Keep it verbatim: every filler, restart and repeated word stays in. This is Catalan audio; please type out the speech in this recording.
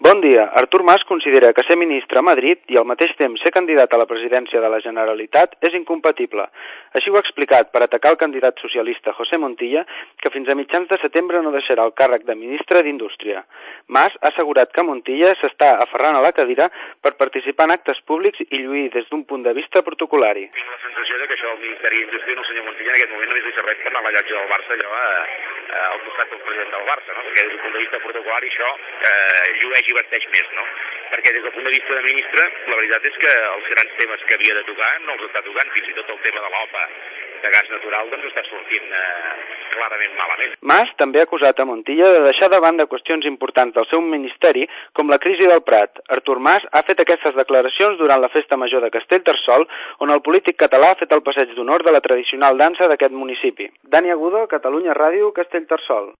Bon dia. Artur Mas considera que ser ministre a Madrid i al mateix temps ser candidat a la presidència de la Generalitat és incompatible. Així ho ha explicat per atacar el candidat socialista José Montilla, que fins a mitjans de setembre no deixarà el càrrec de ministre d'Indústria. Mas ha assegurat que Montilla s'està aferrant a la cadira per participar en actes públics i lluir des d'un punt de vista protocolari. Tinc la sensació de que això del Ministeri d'Indústria no el senyor Montilla en aquest moment només li serveix per anar a la llotja del Barça allò a, a, al costat del president del Barça, no? Perquè des del punt de vista protocolari això eh, llueix i vesteix més, no? Perquè des del punt de vista de ministre, la veritat és que els grans temes que havia de tocar no els està tocant, fins i tot el tema de l'O P A de gas natural doncs està sortint eh, clarament malament. Mas també ha acusat a Montilla de deixar de banda qüestions importants del seu ministeri, com la crisi del Prat. Artur Mas ha fet aquestes declaracions durant la festa major de Castellterçol, on el polític català ha fet el passeig d'honor de la tradicional dansa d'aquest municipi. Dani Agudo, Catalunya Ràdio, Castellterçol.